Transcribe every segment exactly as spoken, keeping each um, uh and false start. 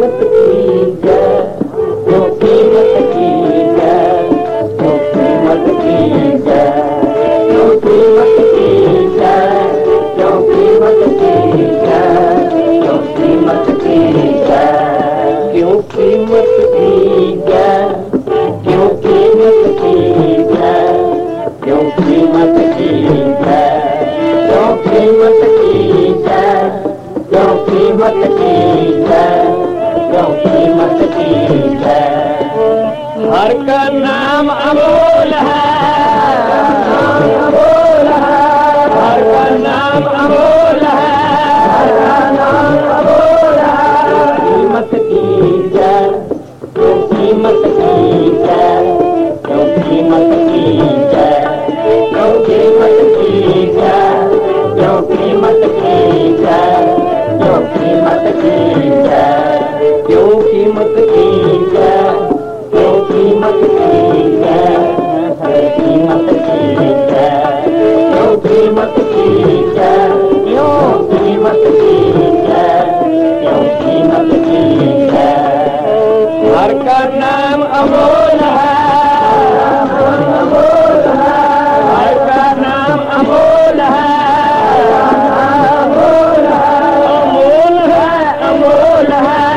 कीमत की जय, क्यों कीमत की जय, क्यों कीमत की जय, क्यों कीमत की जय, क्यों कीमत की जय, क्यों कीमत की जय, क्यों कीमत की जय, क्यों कीमत की जय, क्यों कीमत की जय, क्यों कीमत की जय, क्यों कीमत की जय, क्यों कीमत की जय। हर का नाम अमोल है, अमोल है, हर का नाम अमोल है, हर का नाम अमोल है। कीमत की जय, क्यों कीमत की जय, क्यों कीमत की जय, क्यों कीमत की जय, क्यों कीमत की जय, क्यों कीमत की जय, क्यों कीमत की जय, क्यों कीमत की जय, कीमत की जय, क्यों कीमत की जय, क्यों कीमत की जय, क्यों कीमत की जय। हर का नाम अमोल है, अमोल है, हर का नाम अमोल है, अमोल है, अमोल है, अमोल है,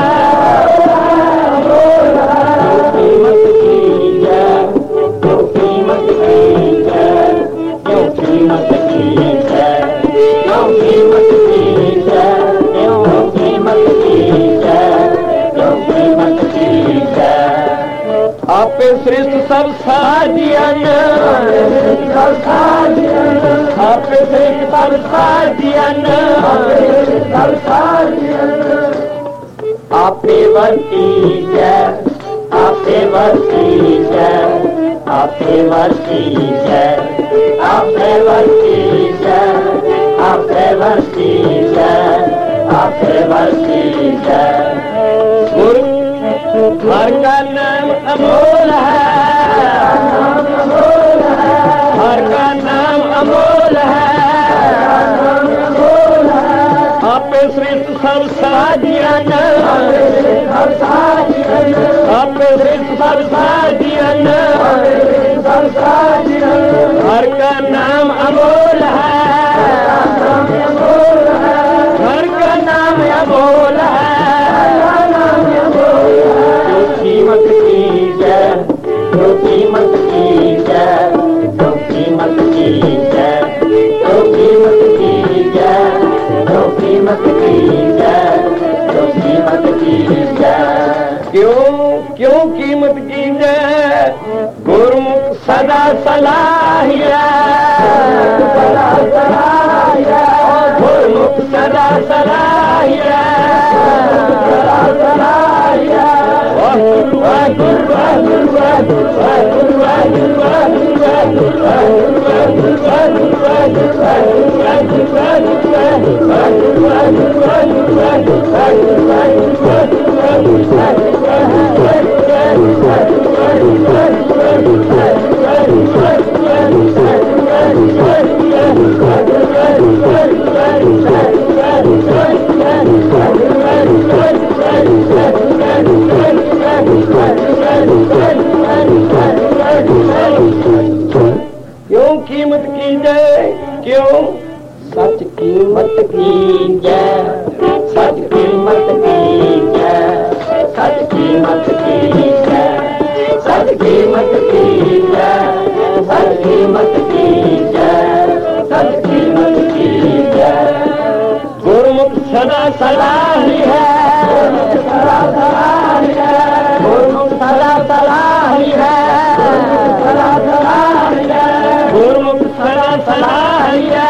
अमोल है। कीमत की जय, क्यों कीमत की जय, क्यों कीमत की जय, क्यों कीमत की जय, क्यों कीमत की जय, क्यों कीमत की जय। आपे श्रेष्ठ सब साजियन, सब साजियन, आपे श्रेष्ठ सब साजियन, सब साजियन। आपे वर्ती जय, आपे वर्ती जय, आपे वर्ती जय, आपे वर्ती जय, आपे वर्ती जय, आपे वर्ती जय। गुरु हर का नाम अमोल है, अमोल है, हर का नाम अमोल है, अमोल है। आपे श्रेष्ठ सब साजियन, सब साजियन, आपे श्रेष्ठ सब साजियन, सब साजियन। हर का नाम अमोल है, अमोल है, हर का नाम अमोल है, कीमत की जय, क्यों कीमत की जय, क्यों कीमत की जय, क्यों कीमत की जय, क्यों कीमत की जय, क्यों कीमत की जय। क्यों क्यों कीमत की जय। गुरुमुख सदा सलाहिया, सदा सलाहिया, गुरुमुख सदा सलाहिया, सदा सलाहिया। गुरु गुरु गुरु गुरु क्यों कीमत की जय, क्यों सच कीमत की जय, सच कीमत की जय, सच कीमत की जय, सच कीमत की जय, सच कीमत की जय, सच कीमत की जय। गुरुमुख सदा सलाही है, सदा सलाही है, गुरुमुख सदा सलाही है, सदा सलाही है, गुरुमुख सदा सलाही है।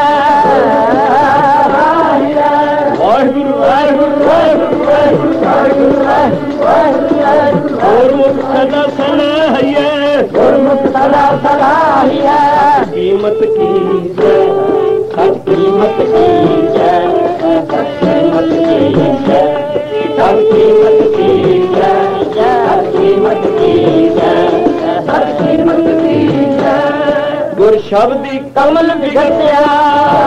वाहिगुरु वाहिगुरु वाहिगुरु वाहिगुरु, गुरुमुख सदा सलाही है, गुरुमुख सदा सलाही है। कीमत की जय, सच कीमत की जय, सच कीमत की जय, सच कीमत की जय, सच कीमत की जय, सच कीमत की जय। गुर शब्दी कमल विगसिया,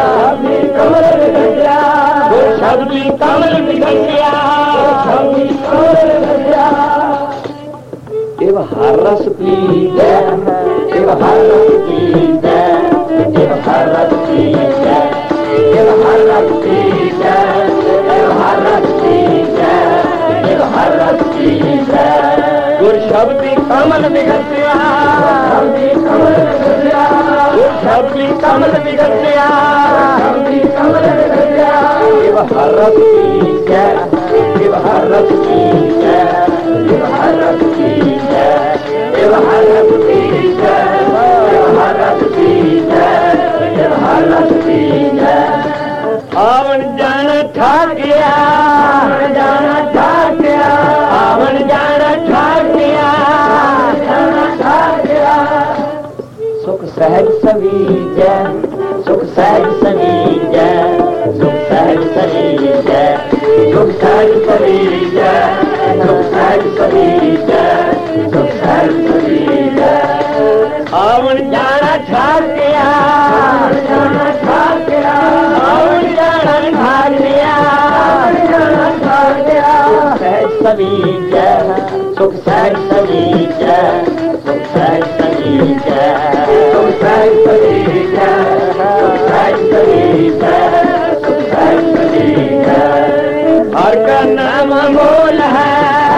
कमल विगसिया, गुर शब्दी कमल विगसिया, एव हर रस पीजे एव हर रस पीजे एव हर रस पीजे एव हर रस पीजे एव हर रस पीजे एव हर रस पीजे गुर शब्दी कमल बिगड़िया शब्दी कमल बिगड़िया गुर शब्दी कमल बिगड़िया शब्दी कमल बिगड़िया एव हर रस पीजे एव हर रस पीजे एव हर रस पीजे एव हर रस पीजे एव हर रस पीजे एव हर रस पीजे आवन जाना ठाकिया आवन जाना ठाकिया आवन जाना ठाकिया जाना ठाकिया सुख सहज सवीजै सुख सहज सवीजै सुख सहज सवीजै सुख सहज सवीजै सुख सहज सवीजै सुख सहज सवीजै आवन जाना ठाकिया आवन जाना ठाकिया आवन जाना ठाकिया आवन जाना ठाकिया सहज सवीजै सुख सहज सवीजै सुख सहज सवीजै सुख सहज सवीजै सुख सहज सवीजै सुख सहज सवीजै हर का नाम अमोल है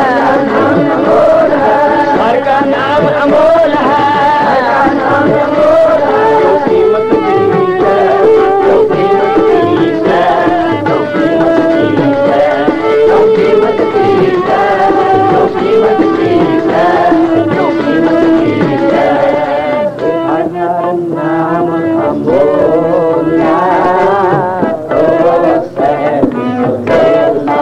हर का नाम अमोल है जो कीमत की है जो कीमत की है जो कीमत की है जो कीमत की है जो कीमत की है जो कीमत की है हर नाम अमोल ओ सहज सुहेला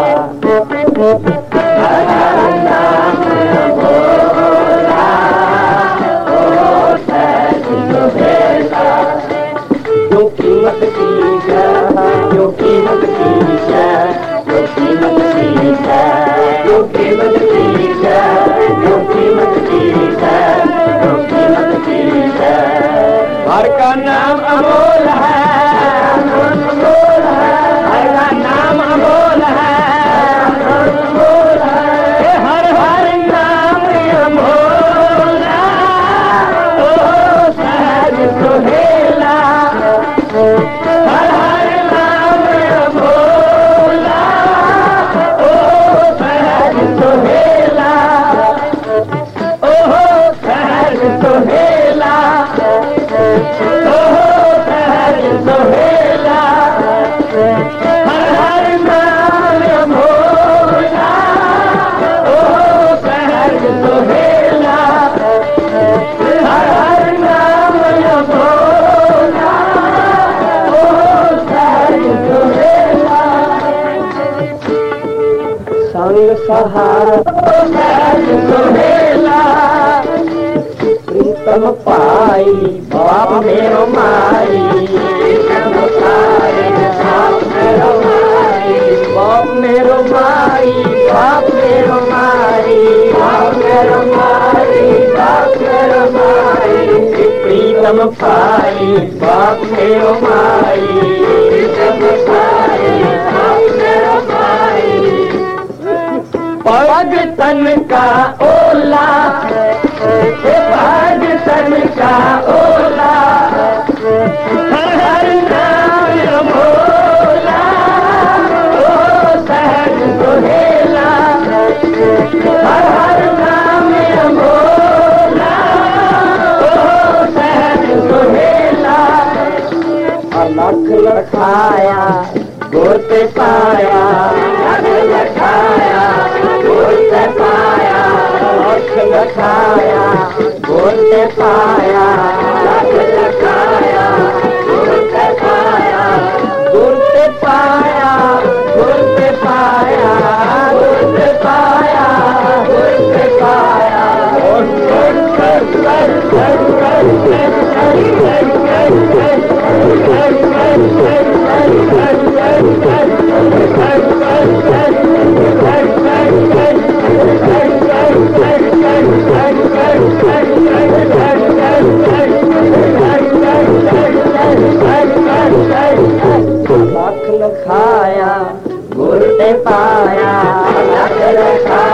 हर नाम अमोल ओ सहज सुहेला जो कीमत की है जो कीमत की है जो कीमत की है जो कीमत की है जो कीमत की है जो कीमत की है हर का नाम अमोल है अमोल है हर का नाम अमोल है अमोल है हर हर नाम अमोल ओ सहज सुहेला हर हर नाम अमोल ओ सहज सुहेला ओ सहज सुहेला ओ सहज सुहेला हर हर नाम अमोल ओ सहज सुहेला हर हर नाम अमोल ओ सहज सुहेला संग सहारा सहज सुहेला प्रीतम पाई बाप मेरो माई प्रीतम पाई बाप मेरो माई बाप मेरो माई बाप मेरो माई बाप मेरो माई बाप मेरो माई प्रीतम पाई बाप मेरो माई प्रीतम पाई बाप मेरो माई पग तन का ओला पग तन का ओला हर हर नाम अमोला ओ सहज सुहेला हर हर नाम अमोला ओ सहज सुहेला अलख लखाया गुर ते पाया अलख लखाया गुर ते पाया अलख लखाया गुर ते पाया अलख लखाया गुर ते पाया गुर ते पाया गुर ते पाया गुर ते पाया गुर ते पाया गुर कर कर कर कर कर लख लखाया गुर ते पाया लख लखाया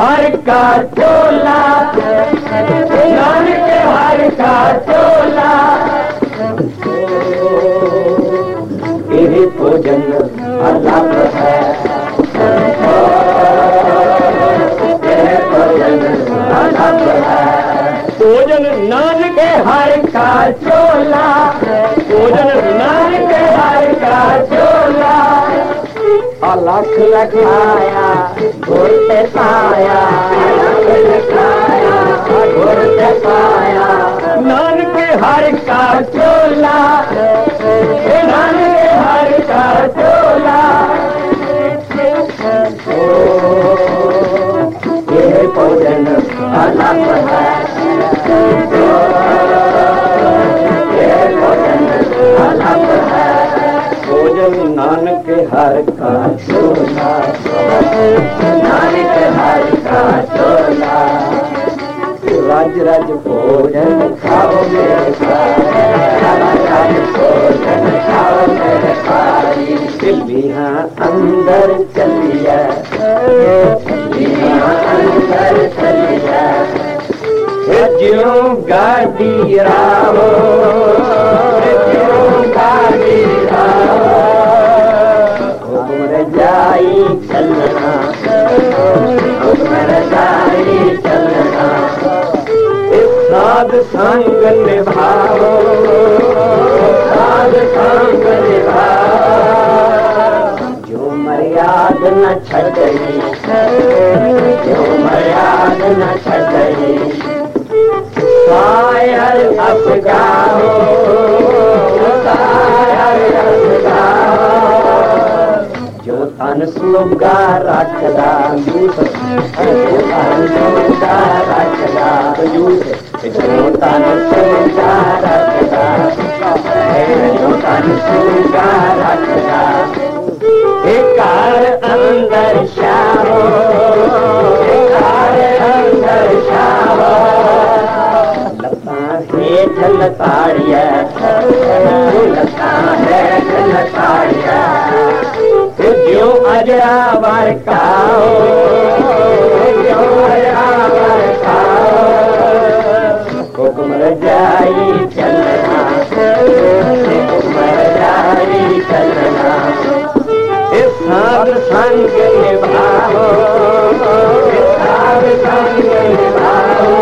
हर का चोला, नानक हर का चोला, ये भोजन अलग है, ये भोजन अलग है। भोजन नानक हर का चोला, भोजन नानक हर का चोला, अलख लखाया घुरते पाया, अलख लखाया घुरते पाया, नानक हर का चोला, नानक हर का चोला, ये भोजन अलग है, ये भोजन अलग है। भोजन नानक हर का चोला, नानक हर का चोला, राज राज भोजन खाओ मेरे भाई, राज भोजन खाओ मेरे भाई, बिल्लियाँ अंदर चलिया, बिल्लियाँ अंदर चलिया, ज्यों गाड़ी राहो, ज्यों गाड़ी राहो, उम्र जाई चलना, उम्र जाई चलना, साध संग निभाओ, साध संग निभाओ, जो मर्याद न छड़ी, जो मर्याद न छड़ी, शायर अफगाओ, शायर अफगाओ, जो तन सुगा रखदा, जो तन सुगा रखदा, जो तन सुगा रखदा, जो तन सुगा रखदा, घर अंदर शाहो, घर अंदर शाहो, लता है झलताड़िया, लता है झलताड़िया, जो अजरावर खाओ, जो अजरावर खाओ, हुक्म रजाई चलना, हुक्म रजाई चलना, इस साध संग निभाओ, इस साध संग निभाओ,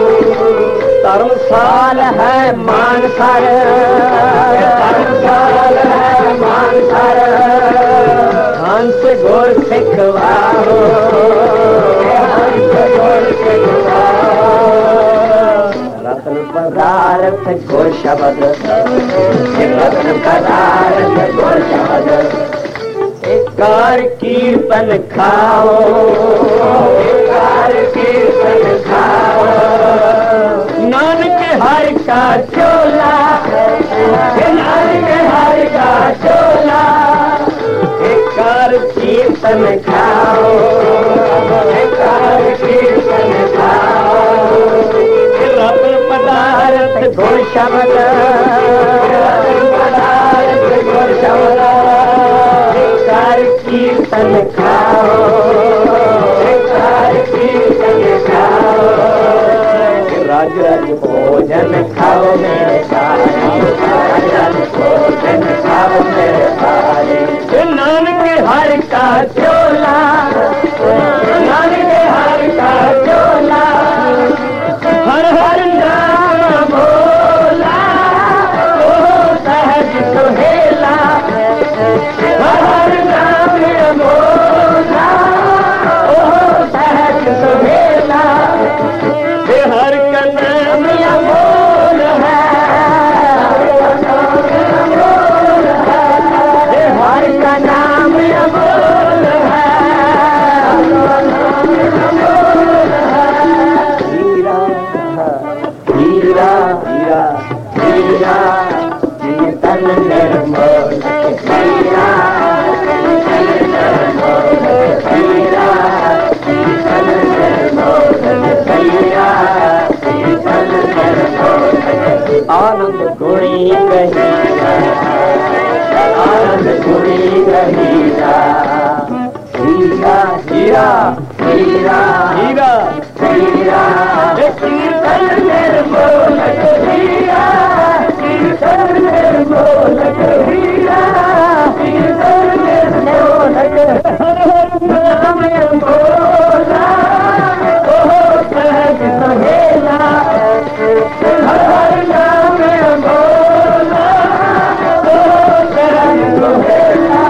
धर्मसाल है मानसर, धर्मसाल है मानसर, हंस गुर सिखवाओ, हंस गुर सिखवाओ, रत्न पदार्थ गुर शब्द, रत्न पदार्थ गुर शब्द, कार कीर्तन खाओ, कार कीर्तन खाओ, नानक हर का चोला, नानक हर का चोला, कार कीर्तन खाओ, कार कीर्तन खाओ, रत्न पदार्थ गुर शब्द, रत्न पदार्थ गुर शब्द, कार कीर्तन खाओ, कार कीर्तन खाओ, राज राज भोजन खाओ मेरे भाई, राज राज भोजन खाओ मेरे भाई, नानक हर का चोला, नानक हर का चोला, हर हर नाम भोला, ओ सहज सुहेला, हर हर नाम भोला, ओ सहज सुहेला, हर का नाम अमोल है, हर का नाम अमोल है, हीरा हीरा हीरा हीरा कीर्तन निर्मल, हीरा कीर्तन निर्मल, हीरा कीर्तन निर्मल, हीरा कीर्तन निर्मल, आनंद गुणी कहीरा, आनंद गुणी कहीरा, हीरा हीरा हीरा हीरा हीरा कीर्तन निर्मोलक हीरा कीर्तन निर्मोलक हीरा कीर्तन निर्मोलक नाम बोला ओ सहज सहेला हर हर नाम बोला ओ सहज सहेला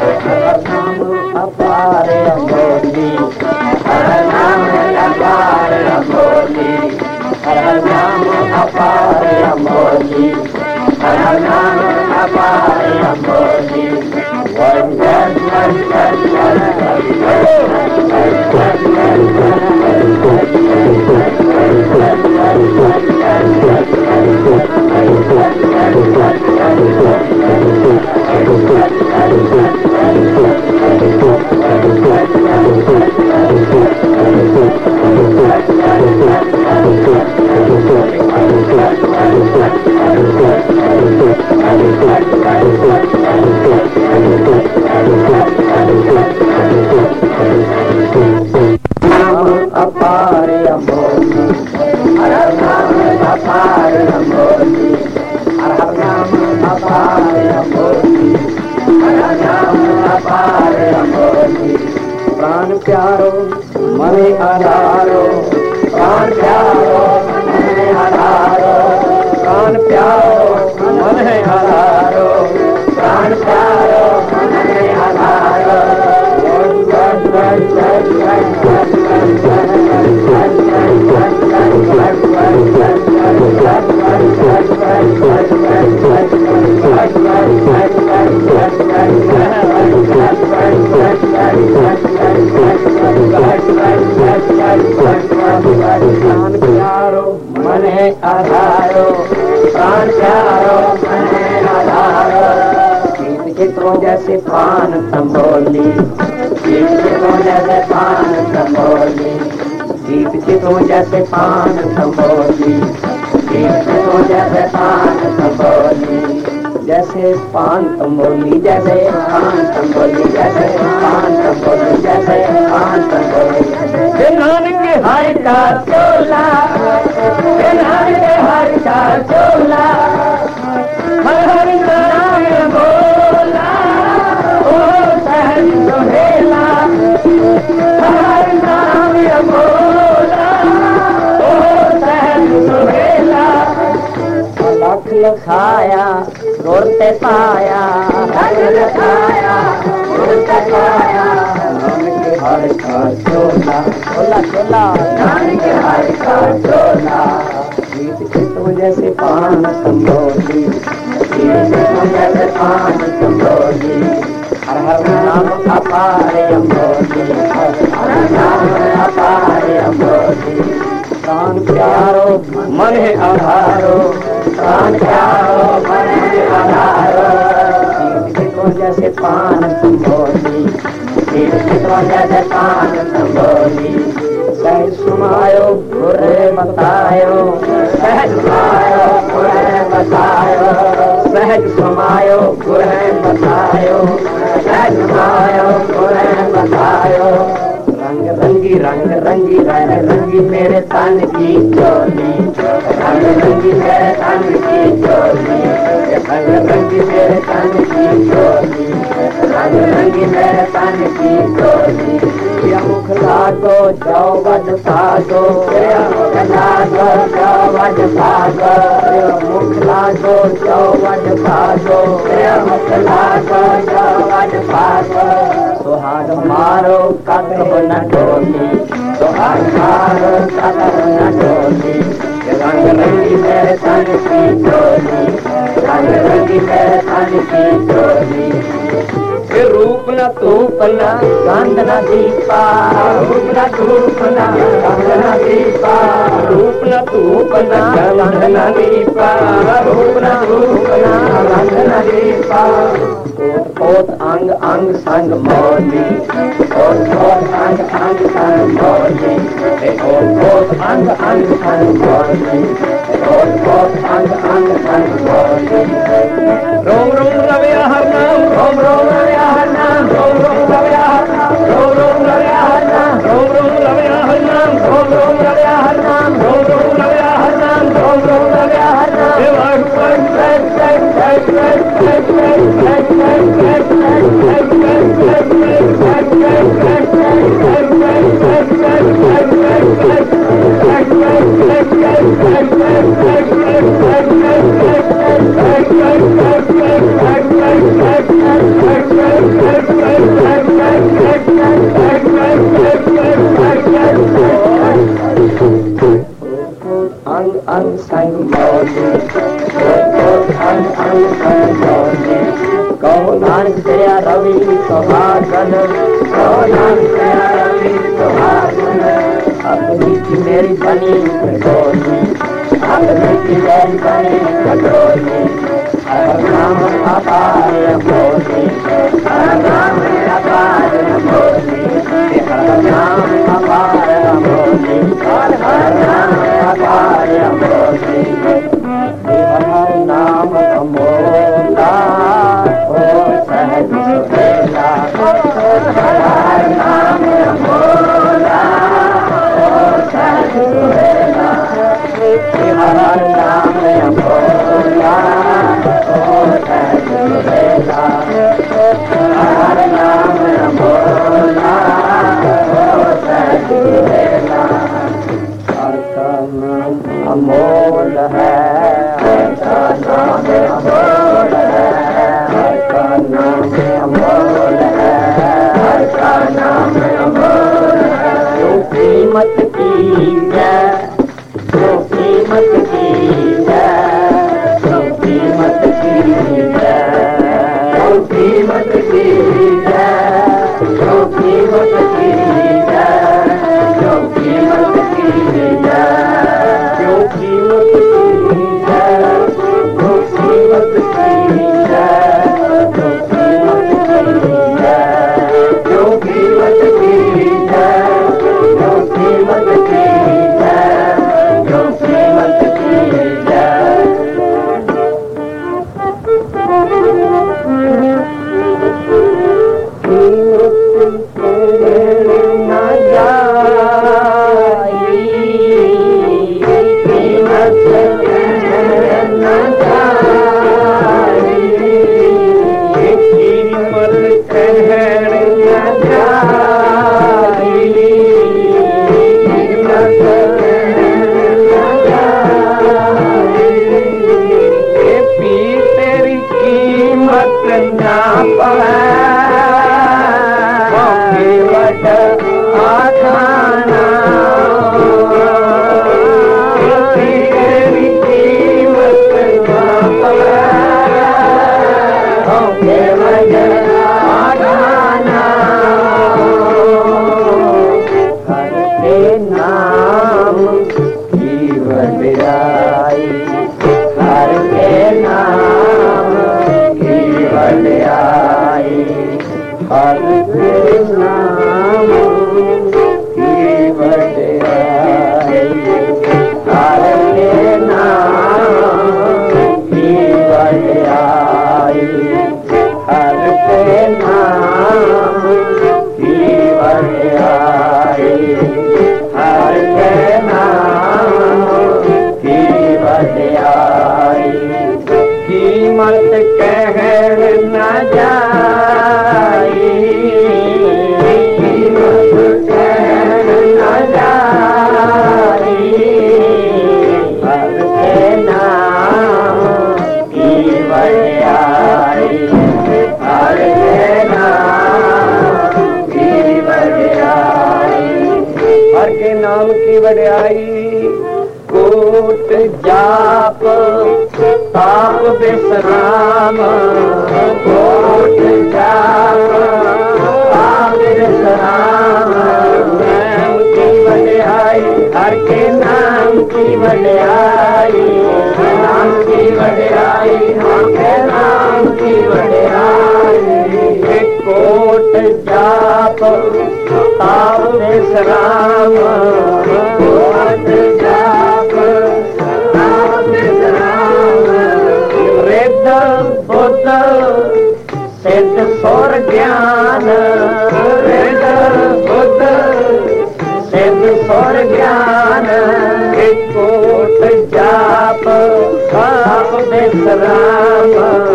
अपार अमोली हर नाम अपार अमोली हर नाम अपार अमोली हर नाम अपार अमोली वंदन वंदन अपार अमोली हर नाम अपार अमोली हर नाम अपार अमोली हर नाम अपार अमोली प्राण प्यारो मने आधारो प्राण प्यारो मने आधारो प्राण प्यारो मने आधारो प्राण प्यारो मने आधारो प्राण प्यारो मने आधारो प्राण प्यारो मने आधारो गीत चित्रों जैसे पान तंबोली गीत चित्रों जैसे पान तंबोली गीत चित्रों जैसे पान तंबोली गीत चित्रों जैसे पान तंबोली जैसे पान तंबोली जैसे पान तंबोली जैसे पान तंबोली जैसे पान तंबोली नानक हर का चोला नानक हर का चोला हर हर नाम बोला ओ सहज सुहेला हर हर नाम बोला ओ सहज सुहेला लख लखाया रोते पाया लख लखाया रोते पाया नानक हर का चोला चोला चोला नानक हर का चोला गीत चित्तों जैसे पान तंबोली गीत चित्तों जैसे पान तंबोली हर हर नाम अपार अमोली हर नाम अपार अमोली प्राण प्यारो मन है आधारो प्राण प्यारो मन है आधारो गीत चित्तों जैसे पान तंबोली गीत चित्तों जैसे पान तंबोली सहज सुनायो गुरे बतायो सहज सुनायो गुरे बतायो सहज सुनायो गुरे बतायो सहज सुनायो गुरे बतायो रंग रंगी रंग रंगी रंग रंगी मेरे तन की चोली रंग रंगी मेरे तन की चोली रंग रंगी मेरे तन की चोली रंग रंगी मेरे तन की चोली मुख लागो जाओ बज पागो मुख लागो जाओ बज पागो मुख लागो जाओ बज पागो मुख लागो जाओ बज पागो सुहाग मारो कदम न डोली सुहाग मारो कदम न डोली रंग रंगी मेरे तन की चोली रंग रंगी मेरे तन की चोली रूप न तूप न गंध न दीपा रूप न तूप न गंध न दीपा रूप न तूप न गंध न दीपा रूप न तूप न गंध न दीपा ओत अंग अंग संग मोली ओत ओत अंग अंग संग मोली ओत ओत अंग अंग संग मोली ओत ओत अंग अंग संग मोली रोम रोम रवे हर नाम रोम रोम रवे हर नाम रोम रोम रवे हर नाम रोम रोम रवे हर नाम कहो नानक तेरा रवि सुहागन, कहो नानक तेरा रवि सुहागन। अपनी की मेरी बनी कटोरी, अपनी की मेरी बनी कटोरी। हर नाम अपार मोती, हर नाम अपार मोती, हर नाम अपार मोती, हर नाम अपार मोती। हर नाम अमोला ओ सहज सुहेला, हर नाम अमोला ओ सहज सुहेला, हर नाम अमोला ओ सहज सुहेला, हर नाम अमोला ओ सहज सुहेला। हर का नाम अमोल है, हर का नाम अमोल है, हर का नाम अमोल है, हर का नाम अमोल है। जो कीमत की है, जो कीमत की है, जो कीमत की है, जो कीमत की है, जो कीमत की है, जो कीमत की है, जो कीमत की है, जो कीमत की है, जो कीमत की है, जो कीमत की है, जो कीमत की है, जो कीमत की है। कोट जाप ताप विश्राम, कोट जाप ताप विश्राम। नाम की वड्याई, हर के नाम की वड्याई, नाम की वड्याई, हर के नाम की वड्याई। कोट जाप ताप विश्राम, कोट जाप ताप विश्राम। वेद बुद्ध सिद्ध सुर ज्ञान, वेद बुद्ध सिद्ध सुर ज्ञान। कोट जाप ताप विश्राम,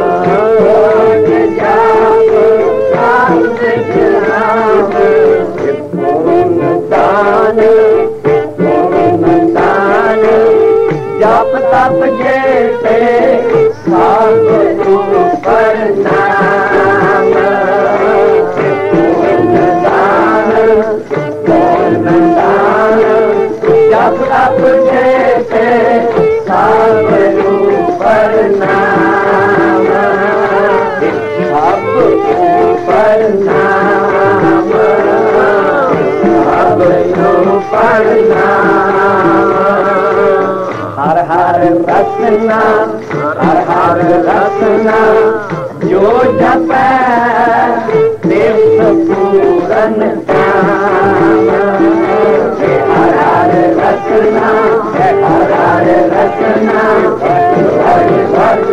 कोट जाप ताप विश्राम। पूर्ण दान, पूर्ण दान, जप तप जैसे साधु पर नाम, ऊपर नाम सब ऊपर नाम हर हर रसना हर हर रसना जो जपे देव पूरन काम हर हर रसना हर हर रसना हर हर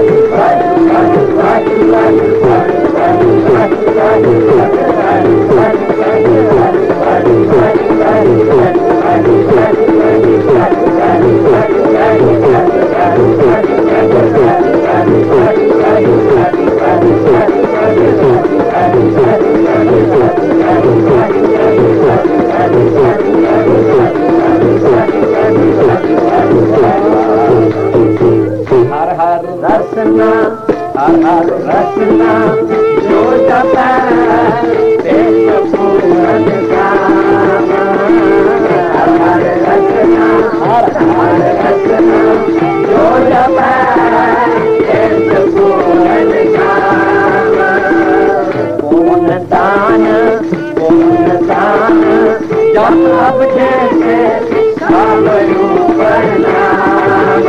रसना हर हर रसना जो जपे देव पूरन काम हर हर रसना हर हर रसना जो जपे देव पूरन काम पूर्ण दान पूर्ण दान जब अब जैसे सब ऊपर नाम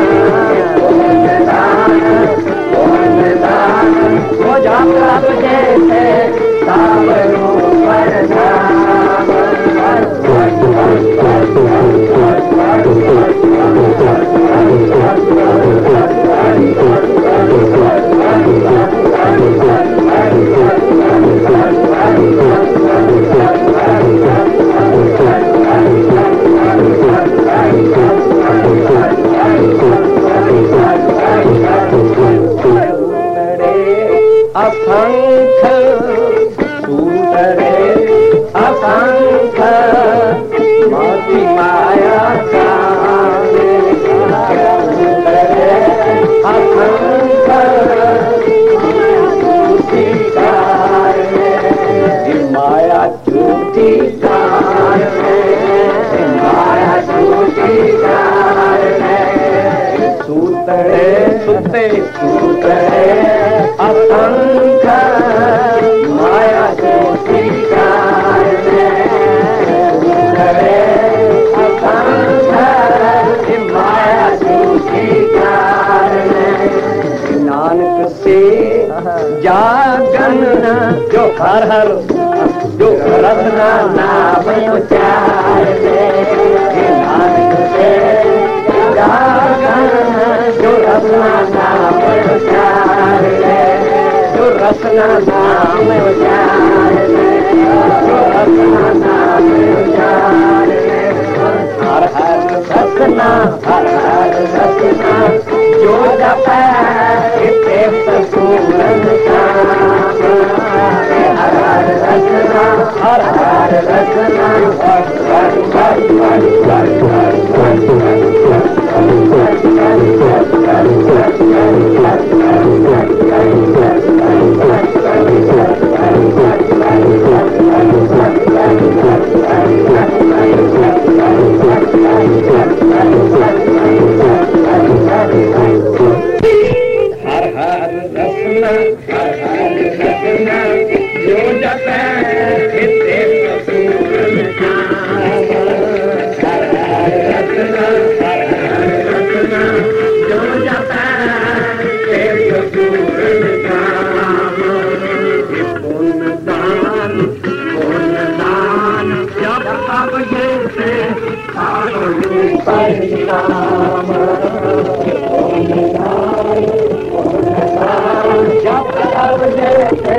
वो जाप जैसे सावर ऊपर नाम असंख सूतरे असंख मोती माया सूतरे असंख झूठी कार माया झूठी कार माया झूठी कार सूतरे सुते सूतरे असंख माया झूठी कार सूतरे असंख माया झूठी कार नानक से जागन जो हर हर जो रत्ना नाम उचार नानक से जागन जो रत्ना नाम उचार जो रत्ना नाम उचार जो रत्ना नाम उचार हर हर रत्ना हर हर रत्ना जो जपे देव पूरन काम हर हर रत्ना हर हर रत्ना हर हर रत्ना हर हर रत्ना जो जपे देव पूरन काम हर हर रत्ना हर हर रत्ना जो जपे देव पूरन काम पुण्य दान पुण्य दान जब तब जैसे परिणाम पुण्य दान पुण्य दान जब तब जैसे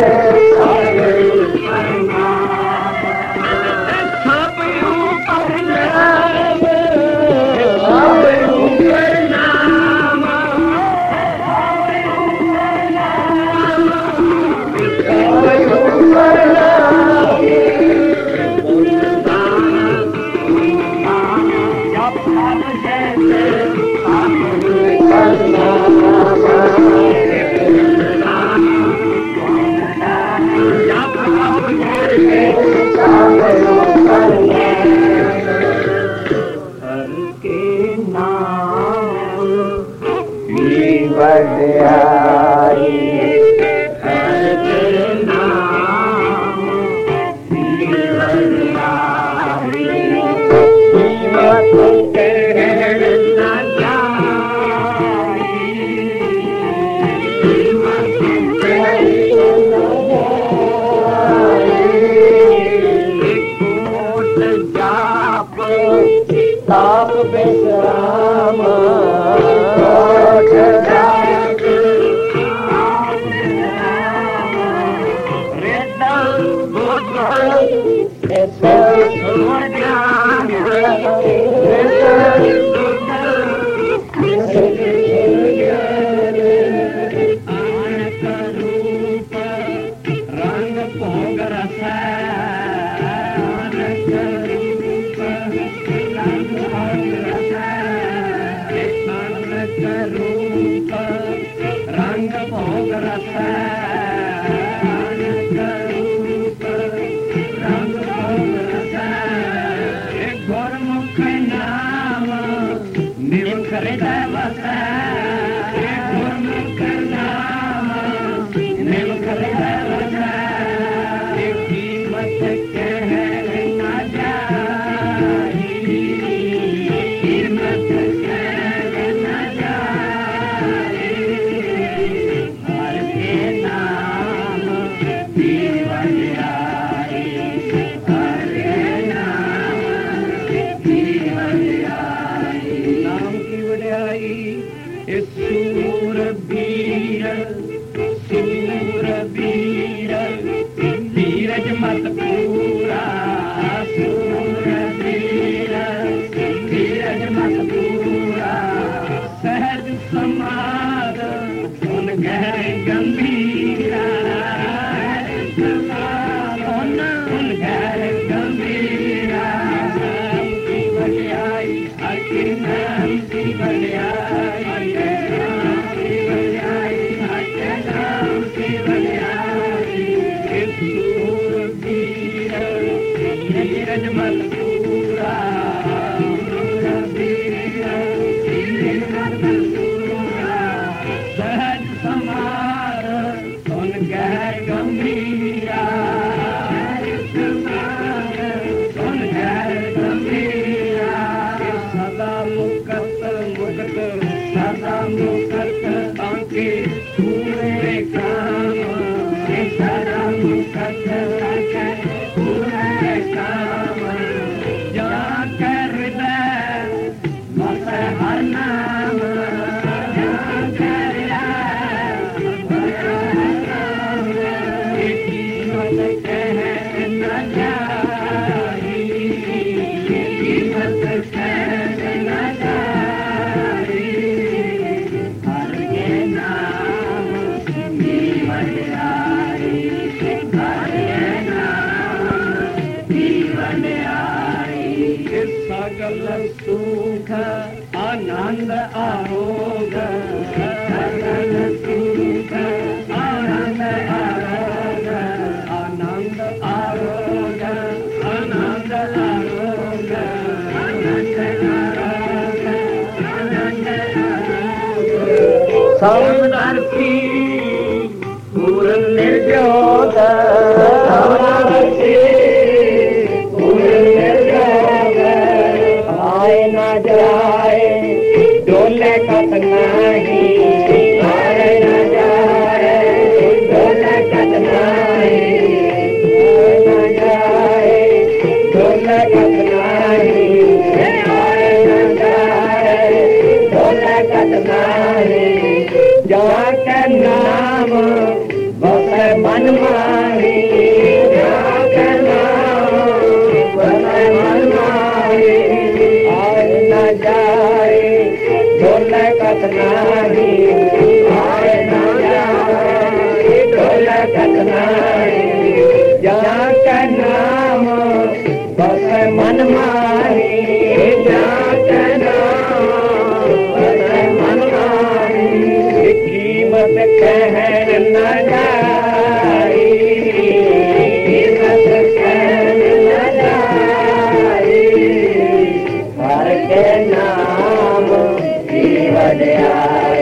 के नाम की वजह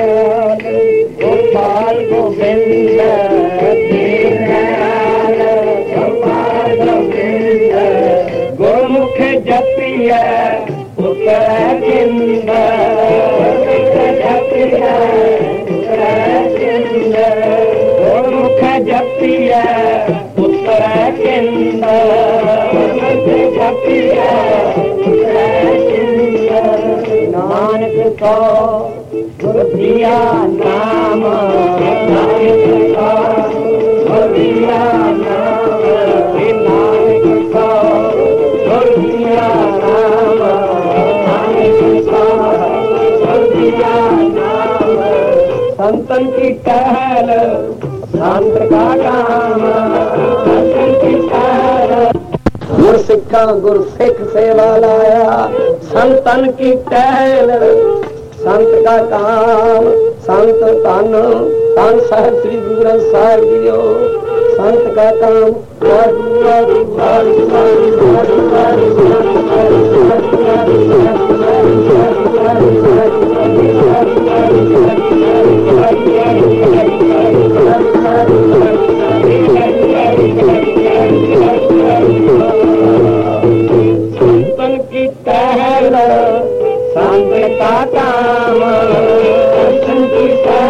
गोपाल गोविंद गोपाल गोविंद गुरमुख जपिय पुत्र चिंद जपिय पुत्र चिंद गुरमुख जपिय पुत्र चिंद जपिय पुत्र चिंद नानक को गुरु दिया नाम नानक को गुरु दिया नाम नानक को गुरु दिया नाम नानक को गुरु दिया नाम संतन की टहल संत का काम संतन की टहल गुर सिखा गुर सिख सेवा लाया संतन की टहल संत का काम संत तन तन साहब श्री गुरु ग्रंथ साहिब जीओ संत का काम संतन की टहल संत का काम संत का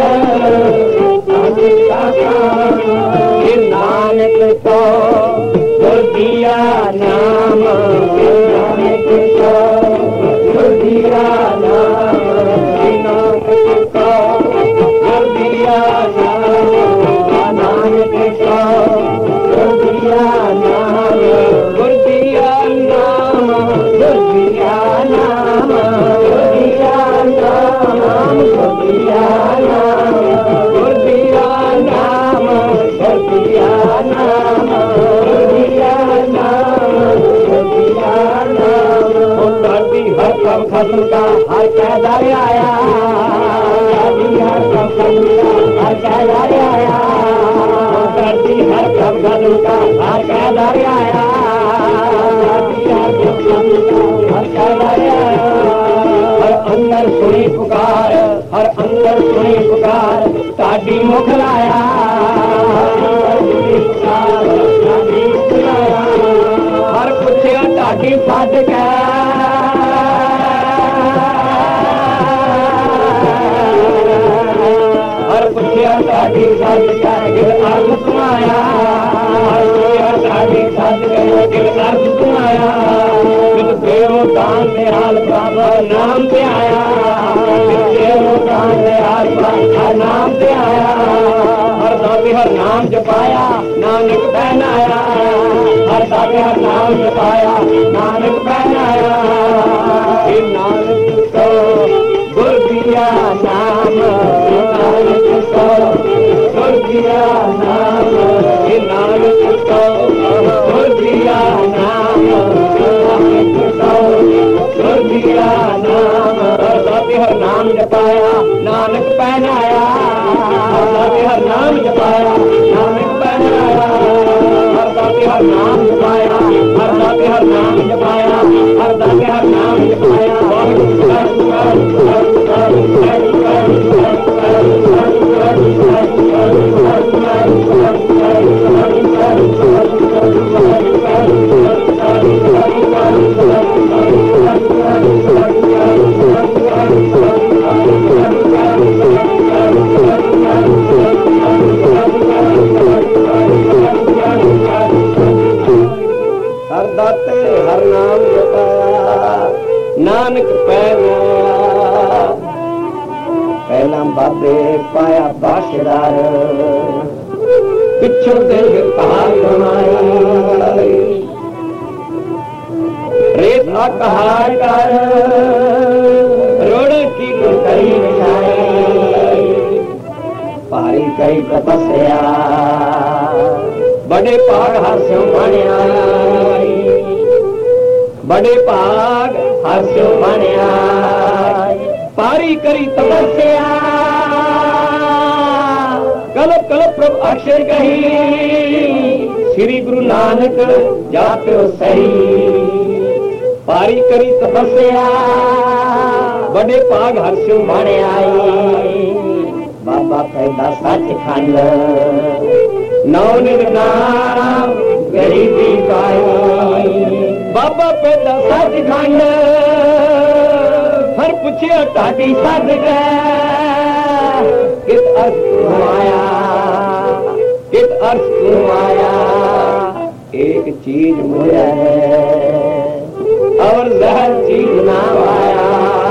काम नानक को गुरु दिया नाम नानक को गुरु दिया नाम नानक को गुरु दिया नाम नानक को गुरु दिया नाम गुरु दिया नाम गुरु दिया नाम गुरु दिया नाम गुरु दिया नाम गुरु दिया नाम गुरु दिया नाम गुरु दिया नाम गुरु दिया नाम धरती हर कम खत्म का हर कैदार आया धरती हर कम खत्म का हर कैदार आया धरती हर कम खत्म का हर कैदार आया धरती हर कम खत्म का हर कैदार आया हर अंदर सुनी पुकार हर अंदर सुनी पुकार ताड़ी मुख लाया हर पुछया ताड़ी फट के हर पुछया ताड़ी फट के दिल अर्थ सुनाया हर पुछया ताड़ी फट के दिल अर्थ सुनाया जित देव दान में हाल बाबा नाम पे आया देव दान में हाल बाबा नाम पे आया हर दाते हर नाम जपाया नानक पहनाया हर दाते हर नाम जपाया नानक पहनाया नानक को गुरु दिया नाम नानक को गुरु दिया नाम नानक को गुरु दिया नाम नानक को गुरु दिया नाम हर दाते हर नाम जपाया नानक पहनाया हर दाते हर नाम जपाया नानक पहनाया हर दाते हर नाम जपाया हर दाते हर नाम जपाया हर दाते हर नाम जपाया हर दाते हर नाम जपाया नानक पहनाया पहला बाबे पाया बाशदार पिछों दिल पहाड़ बनाई रेत कहाड़ कर रोड की कई पारी कई तपस्या बड़े पाग हास्यों बनिया बड़े पाग हास्यों बनिया पारी करी तपस्या कलप कलप प्रभु अक्षर कही श्री गुरु नानक जाते सही पारी करी तपस्या बड़े पाग हर्षों बने आई पैदा सचखंड नौ निर्नाम गरीबी पाई बाबा पैदा सचखंड हर पूछे ताड़ी सद कित अर्थ तू आया कित अर्थ तू आया एक चीज मुझे है और जहर चीज ना आया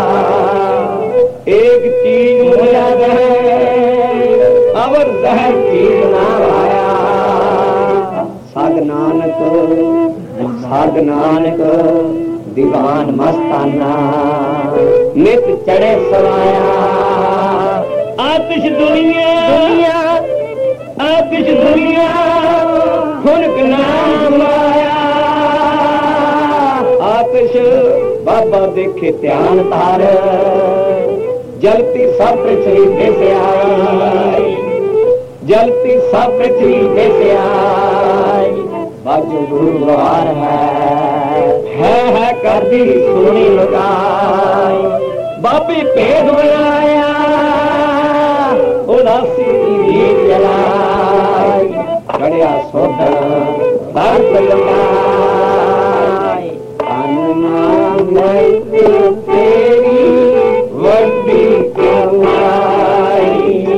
एक चीज मुझे है और जहर चीज ना आया साध नानक साध नानक दीवान मस्ताना नित चढ़े सवाया आतिश दुनिया दुनिया आतिश दुनिया खुनक नाम आया आतिश बाबा देखे ध्यान तार जलती सब पृथ्वी जैसे आई जलती सब पृथ्वी जैसे आई बाजू गुरुद्वार है है है कर दी सुनी लगाई बाबी भेद बनाया उदासी जलाई चढ़िया सोदा दर्द लगाई तेरी वड्डी कमाई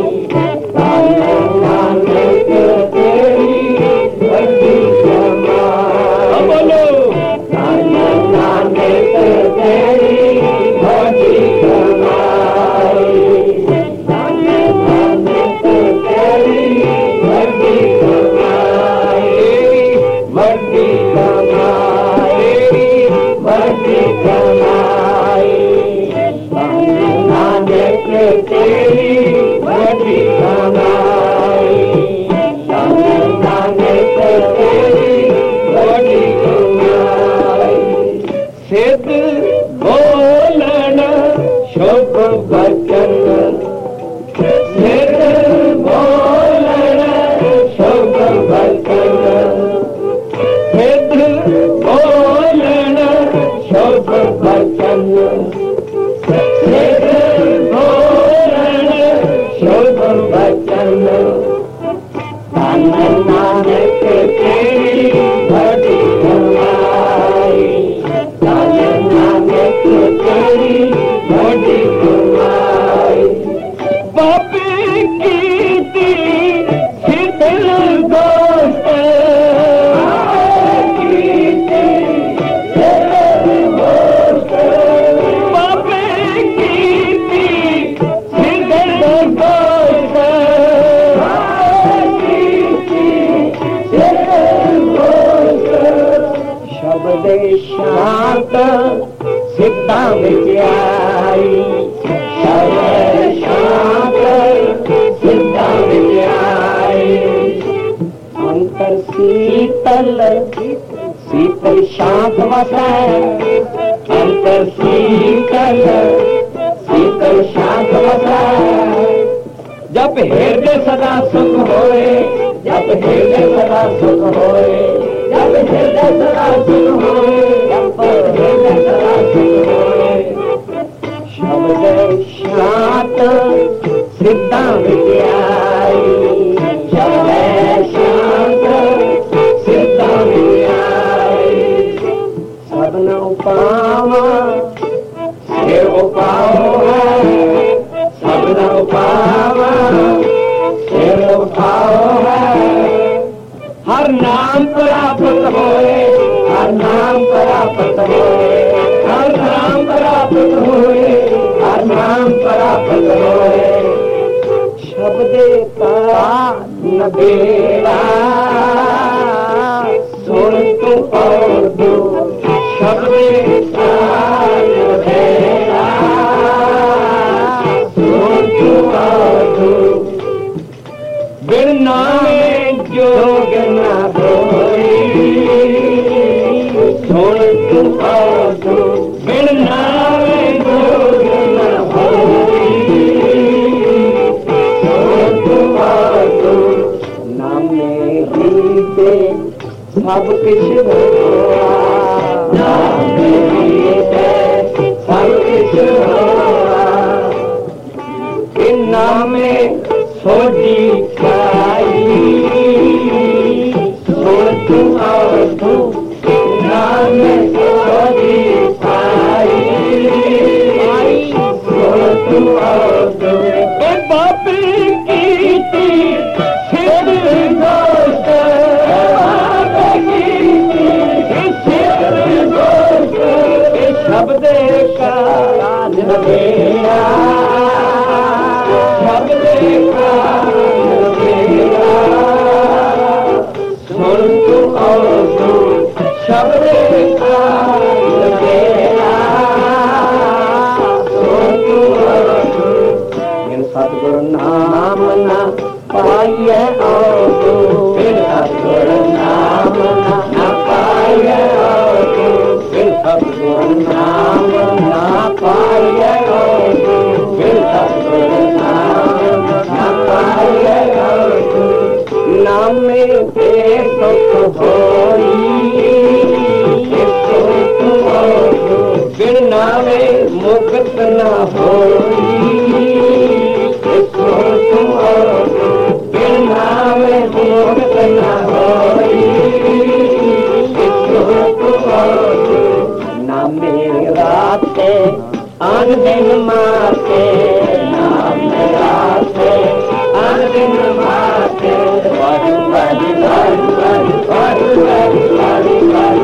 तेरी वड्डी कमाई बोलो तेरी वड्डी कमाई तेरी वड्डी कमाई वड्डी कमाई वड्डी कमाई नानक तेरी वड्डी कमाई नानक तेरी वड्डी कमाई सिद्ध बोलन शुभ वचन सिद्ध बोलन शुभ वचन सिद्ध बोलन शुभ वचन सिद्ध बोलन शुभ वचन धन नानक तेरी वड्डी कमाई धन नानक तेरी वड्डी कमाई बाबे कीती सिद्धल दोस्त कीती सिद्धल दोस्त बाबे कीती सिद्धल दोस्त कीती सिद्धल दोस्त शब्द शांत सिद्धा विच आई शब्द शांत सिद्धा विच आई अंतर शीतल शीतल शांत वसै अंतर शीतल शीतल शांत वसै जब हृदय सदा सुख होए जब हृदय सदा सुख होए जब हृदय सदा सुख होए जब हृदय सदा सुख होए शब्द शांत सिद्धा विच आई शब्द शांत सिद्धा विच आई सबन उपावा सिर उपाओ है सबन उपावा सिर उपाओ है हर नाम प्राप्त होए हर नाम प्राप्त होए हर नाम प्राप्त होए हर नाम प्राप्त होए शब्द का नबेड़ा सुन तू और दो शब्द का नबेड़ा सुन तू और दो बिन नामे जोग ना होई सुन तू और दो बिन नामे जोग ना होई सुन तू और दो नामे ही से सब किछ होआ नामे ही से सब किछ होआ इन नामे छोटी खाई छोड़ तू और तू नाम छोटी खाई छोड़ तू और तू बाप की थी सिर दोस्त बाप की थी सिर दोस्त शब्द का मेरा शब्द का मेरा सुन तू और तू शब्द का मेरा सुन तू और तू इन सतगुरु नाम ना पाइए और तू इन सतगुरु नाम ना पाइए और तू इन सतगुरु नाम ना पाइए और तू इन सतगुरु नाम ना पाइए और तू नाम में सुख होई सुख और तू बिन नामे मुक्त न होई बिन नामे मुक्त न होई नामे राते आन दिन माते नामे राते आन दिन माते वारी वारी वारी वारी वारी वारी वारी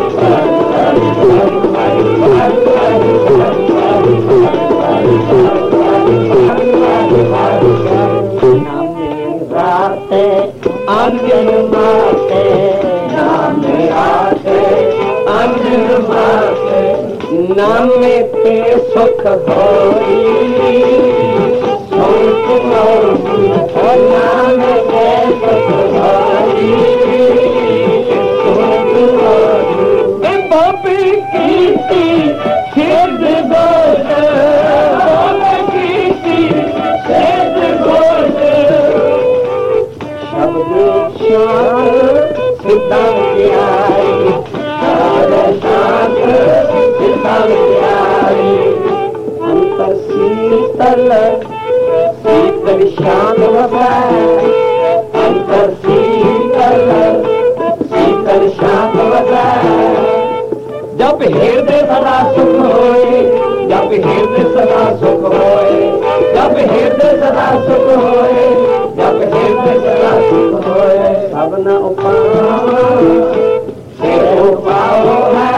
नामे राते आन दिन माते नामे राते आन दिन माते नाम में पे सुख होई सुख होई और नाम में पे सुख होई सुख होई बाप की थी सिद्ध गोद बाप की थी सिद्ध गोद शब्द शांत सिद्धांत आई शांत अंतर शीतल शीतल शांत बसाए अंतर शीतल शीतल शांत बसाए जब हृदय सदा सुख होए जब हृदय सदा सुख होए जब हृदय सदा सुख होए जब हृदय सदा सुख होए सब न उपाओ से उपाओ है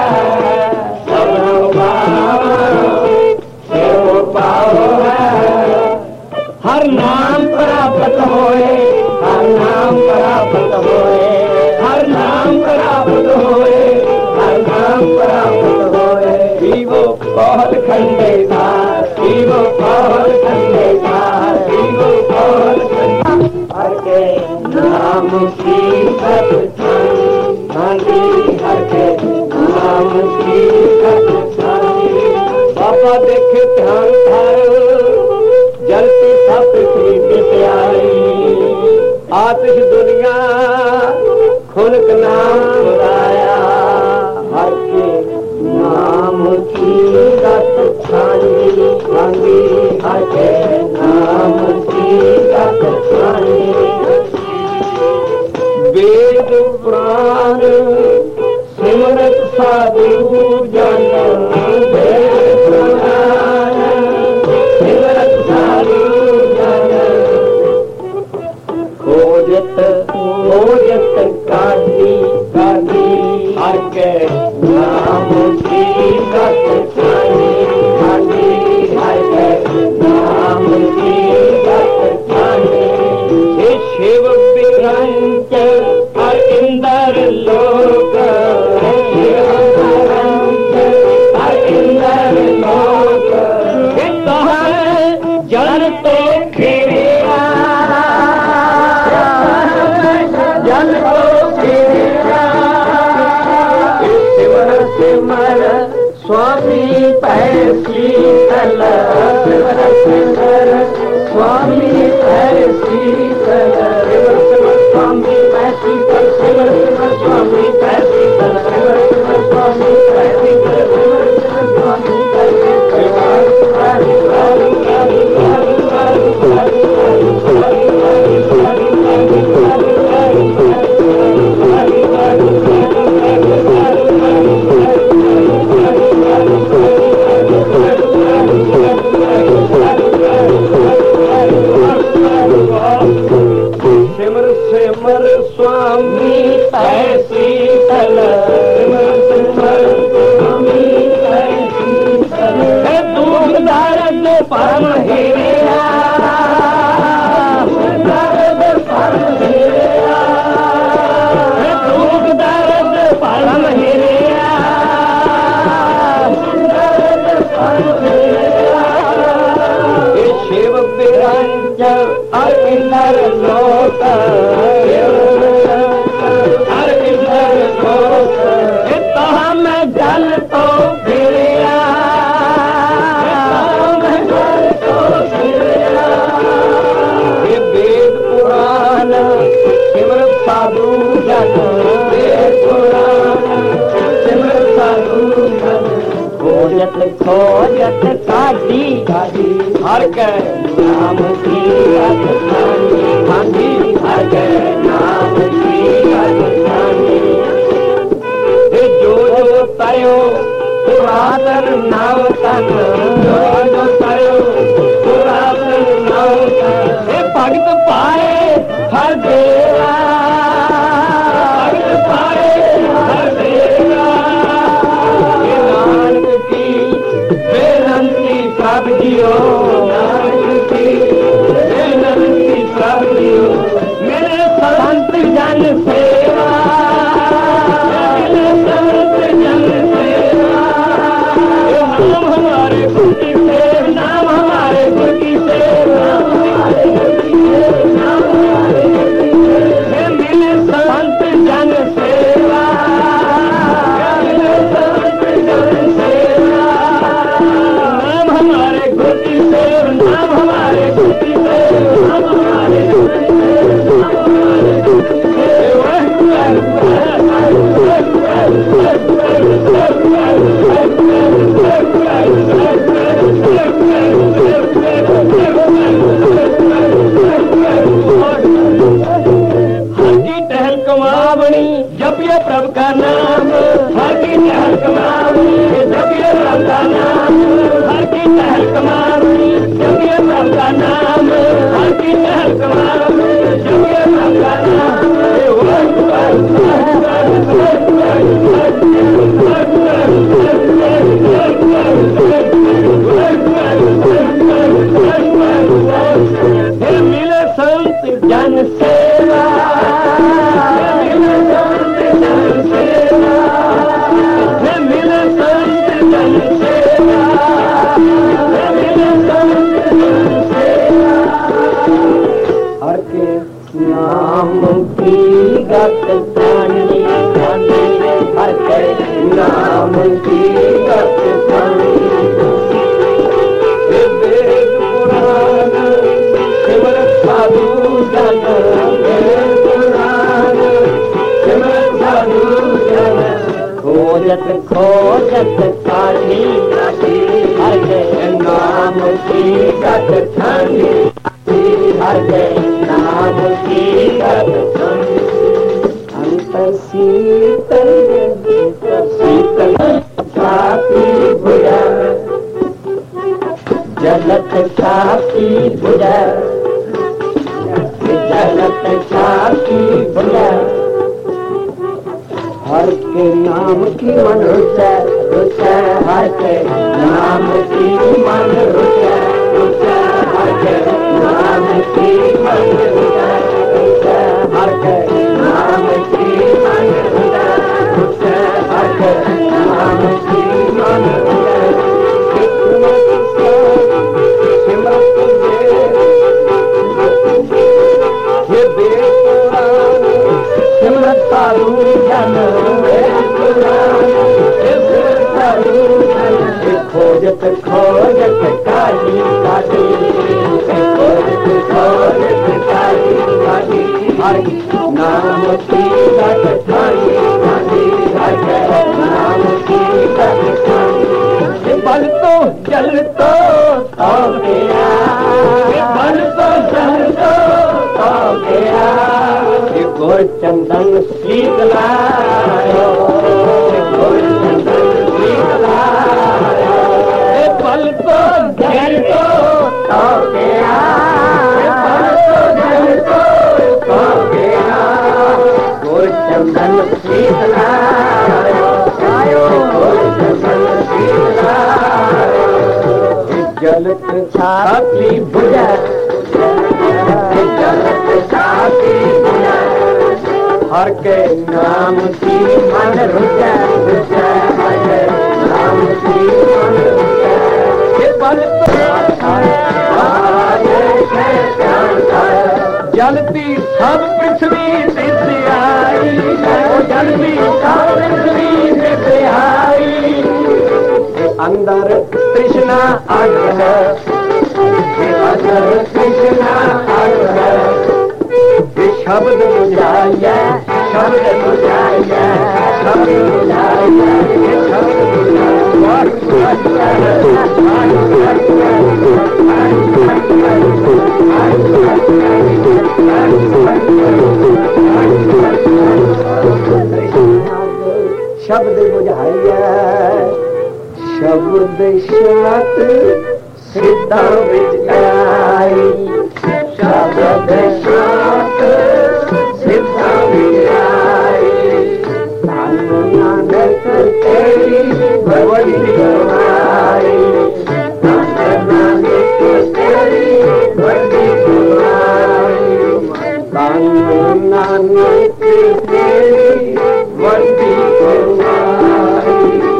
हर नाम प्राप्त होए हर नाम प्राप्त होए हर नाम प्राप्त होए हर नाम प्राप्त होए विवो पहल खंडे धार विवो पहल खंडे धार विवो पहल खंडे हर के नाम की सत्संग हांगी हर के नाम की सत्संग बाबा देखे ध्यान धार जलती सब पृथ्वी प्यारी आतिश दुनिया खुनक नाम खुदाया हर के नाम की रत छानी छानी हर के नाम की रत छानी वेद पुराण सिमरत साधु जन वेद पुराण सिमरत साधु जन खोजत खोजत काजी काजी हर के नाम की रत छानी छानी हर के नाम की रत छानी हे शिव विरंच हर इंदर लोक हर इंदर लोक जन तो खेरिया जन तो खेरिया सिमर सिमर स्वामी पैसी तल सिमर सिमर स्वामी पैसी तल सिमर सिमर स्वामी पैसी तल सिमर सिमर स्वामी पैसी तल सिमर सिमर स्वामी पैसी तल सिमर सिमर स्वामी पैसी तल सिमर सिमर स्वामी ऐसी तल सिमर सिमर स्वामी ऐसी तल दूध दर्द परम हेरा दर्द परम हेरा दूध दर्द परम हेरा दर्द परम हेरा शिव विरंज अर लोक हर इधर लोक तहाँ मैं जल तो गिरिया मैं जल तो गिरिया ये वेद पुराण सिमर साधु जन वेद पुराण सिमर साधु जन खोजत खोजत काटी काटी हर के नाम की अगसानी खानी हर के नाम की अगसानी जो जो तयो पुरातन नावतन जो जो तयो पुरातन नावतन भगत पाए हर देवा भगत पाए हर देवा नानक की बेनंती सब जियो नानक की बेनंती सब जियो मेरे संत जन सेवा मेरे संत जन सेवा नाम हमारे गुरु की सेवा नाम हमारे गुरु की सेवा नाम हमारे गुरु की सेवा मेरे संत जन सेवा मेरे संत जन सेवा नाम हमारे गुरु की सेवा नाम हमारे गुरु की सेवा नाम हमारे गुरु की सेवा नाम हमारे गुरु की सेवा हर की टहल कमावनी जब ये प्रभु का नाम हर की टहल कमावनी जब ये प्रभु का नाम हर की टहल कमावनी जब ये प्रभु का नाम हर की टहल कमावनी जब ये प्रभु का नाम मिले संत जन सेवा मिले संत जन सेवा मिले संत जन सेवा मिले संत जन सेवा हर के नाम की गत जानी हर के नाम की गत जानी वेद पुराण सिमर साधु जन वेद पुराण सिमर साधु जन खोजत खोजत काटी काटी हर के नाम की गत जानी हर के नाम की गत जानी अंतर शीतल शीतल छाती भुजा जलत छाती भुजा जलत छाती भुजा हर के नाम की मन रुचा रुचा हर के नाम की मन रुचा रुचा हर के नाम की मन रुचा रुचा हर के नाम की मन रुचा रुचा हर के नाम की मन रुचा सिमरत ये बेपुराण सिमरत साधु जन खोजत खोजत काली काली खोजत खोजत काली काली हर नाम की गत ठानी काली हर नाम की गत ठानी बल तो जल तो तो गया बल तो जल तो तो गया गोर चंदन शीतलायो गोर चंदन शीतलायो पल तो जल तो तो गया पल तो जल हर के नाम की मन रुचै रुचै हर नाम की मन रुचै ये बल जलती सब पृथ्वी से आई जलती सब पृथ्वी से आई अंदर कृष्णा आग है अंदर कृष्णा आग है शब्द बुझाइए शब्द बुझाइए शब्द बुझाइए शब्द शब्द बुझाइए शब्द शब्द सिद्धा विच आई शब्द शब्द सिद्धा विच आई नानक तेरी बड़ी कमाई नानक तेरी बड़ी कमाई नानक तेरी बड़ी कमाई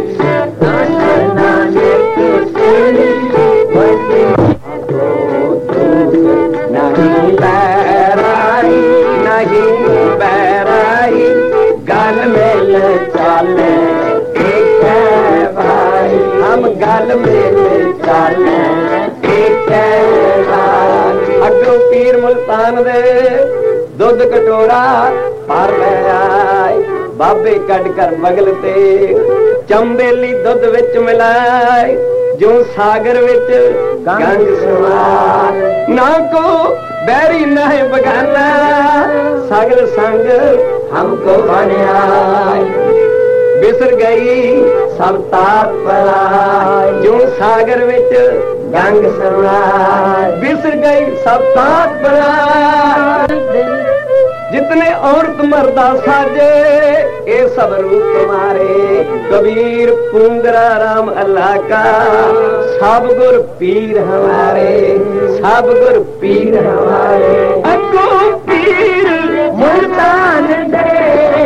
नहीं बैराई नहीं बैराई गल मिल चले एक है भाई हम गल मिल चले एक है भाई अगो पीर मुल्तान दे दुध कटोरा भर ले आए बाबे कट कर बगल ते चंबेली दुध विच मिलाए जो सागर विच गंग सवार ना को बैरी नहीं बगाना सागर संग हमको बनया बिसर गई सब ताप पराई जो सागर विच गंग सवार बिसर गई सब ताप पराई जितने औरत मर्दा साजे ये सब रूप तुम्हारे कबीर पूंगरा राम अल्लाह का सब गुर पीर हमारे सब गुर पीर हमारे अगो पीर मुल्तान दे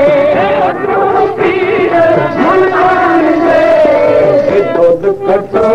अगो पीर मुल्तान दे दूध कटो